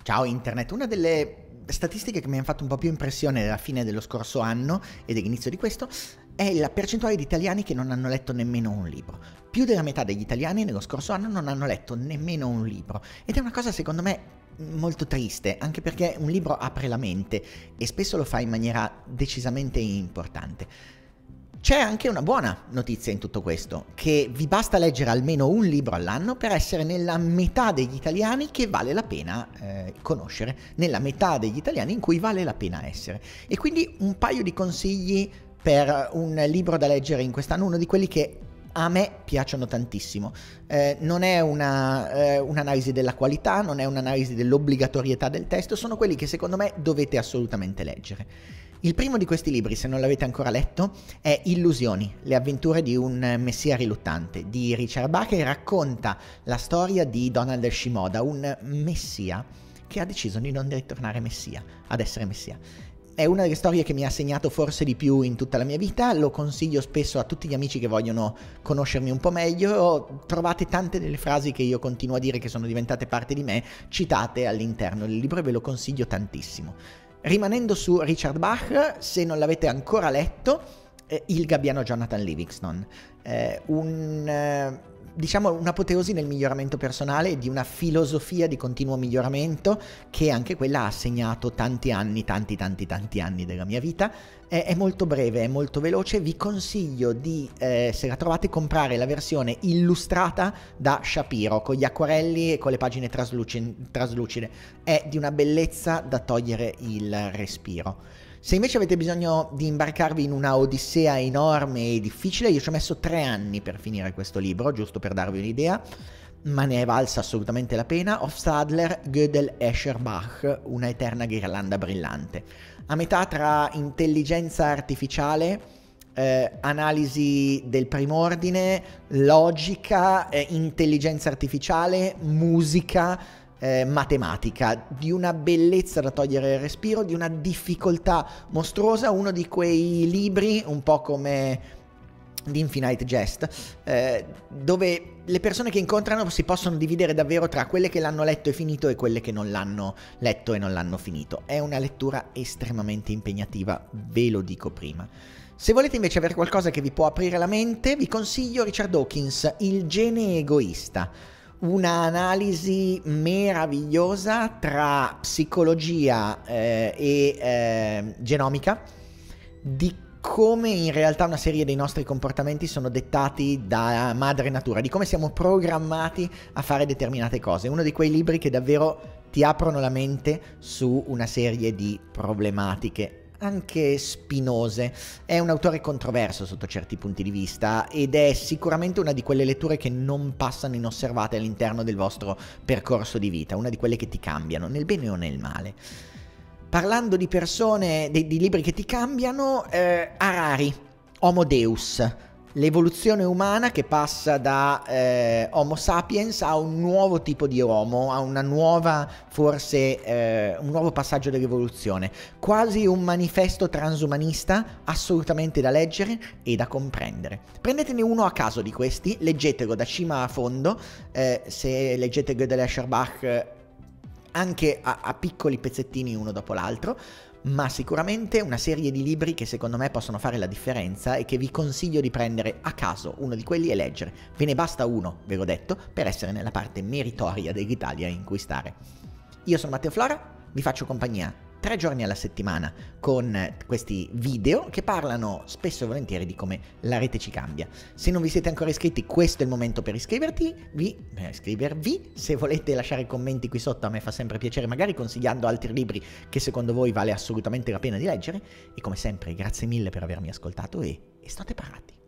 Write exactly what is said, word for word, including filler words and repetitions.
Ciao Internet, una delle statistiche che mi hanno fatto un po' più impressione alla fine dello scorso anno e dell'inizio di questo è la percentuale di italiani che non hanno letto nemmeno un libro. Più della metà degli italiani nello scorso anno non hanno letto nemmeno un libro ed è una cosa secondo me molto triste, anche perché un libro apre la mente e spesso lo fa in maniera decisamente importante. C'è anche una buona notizia in tutto questo, che vi basta leggere almeno un libro all'anno per essere nella metà degli italiani che vale la pena eh, conoscere, nella metà degli italiani in cui vale la pena essere. E quindi un paio di consigli per un libro da leggere in quest'anno, uno di quelli che a me piacciono tantissimo. Eh, non è una, eh, un'analisi della qualità, non è un'analisi dell'obbligatorietà del testo, sono quelli che secondo me dovete assolutamente leggere. Il primo di questi libri, se non l'avete ancora letto, è Illusioni, le avventure di un messia riluttante, di Richard Bach, che racconta la storia di Donald Shimoda, un messia che ha deciso di non ritornare messia, ad essere messia. È una delle storie che mi ha segnato forse di più in tutta la mia vita, lo consiglio spesso a tutti gli amici che vogliono conoscermi un po' meglio, trovate tante delle frasi che io continuo a dire che sono diventate parte di me, citate all'interno del libro e ve lo consiglio tantissimo. Rimanendo su Richard Bach, se non l'avete ancora letto, eh, Il gabbiano Jonathan Livingston, eh, un... Eh, diciamo un'apoteosi nel miglioramento personale di una filosofia di continuo miglioramento che anche quella ha segnato tanti anni, tanti tanti tanti anni della mia vita. È, è molto breve, è molto veloce, vi consiglio di, eh, se la trovate, comprare la versione illustrata da Shapiro, con gli acquarelli e con le pagine traslucide, traslucide. È di una bellezza da togliere il respiro. Se invece avete bisogno di imbarcarvi in una odissea enorme e difficile, io ci ho messo tre anni per finire questo libro, giusto per darvi un'idea, ma ne è valsa assolutamente la pena. Hofstadler, Gödel, Escher, Bach, una eterna ghirlanda brillante. A metà tra intelligenza artificiale, eh, analisi del primordine, logica, eh, intelligenza artificiale, musica, Eh, matematica, di una bellezza da togliere il respiro, di una difficoltà mostruosa, uno di quei libri un po' come The Infinite Jest, eh, dove le persone che incontrano si possono dividere davvero tra quelle che l'hanno letto e finito e quelle che non l'hanno letto e non l'hanno finito. È una lettura estremamente impegnativa, ve lo dico prima. Se volete invece avere qualcosa che vi può aprire la mente, vi consiglio Richard Dawkins, Il gene egoista. Una analisi meravigliosa tra psicologia eh, e eh, genomica di come in realtà una serie dei nostri comportamenti sono dettati da madre natura, di come siamo programmati a fare determinate cose. Uno di quei libri che davvero ti aprono la mente su una serie di problematiche anche spinose. È un autore controverso sotto certi punti di vista ed è sicuramente una di quelle letture che non passano inosservate all'interno del vostro percorso di vita, una di quelle che ti cambiano, nel bene o nel male. Parlando di persone, di, di libri che ti cambiano, eh, Harari, Homo Deus, l'evoluzione umana che passa da eh, Homo sapiens a un nuovo tipo di uomo, a una nuova, forse, eh, un nuovo passaggio dell'evoluzione. Quasi un manifesto transumanista, assolutamente da leggere e da comprendere. Prendetene uno a caso di questi, leggetelo da cima a fondo, eh, se leggete Gödel, Escher, Bach, anche a, a piccoli pezzettini uno dopo l'altro, ma sicuramente una serie di libri che secondo me possono fare la differenza e che vi consiglio di prendere a caso uno di quelli e leggere. Ve ne basta uno, ve l'ho detto, per essere nella parte meritoria dell'Italia in cui stare. Io sono Matteo Flora, vi faccio compagnia tre giorni alla settimana con questi video che parlano spesso e volentieri di come la rete ci cambia. Se non vi siete ancora iscritti, questo è il momento per iscriverti, vi, per iscrivervi. Se volete lasciare commenti qui sotto, a me fa sempre piacere, magari consigliando altri libri che secondo voi vale assolutamente la pena di leggere. E come sempre, grazie mille per avermi ascoltato e, e state parati.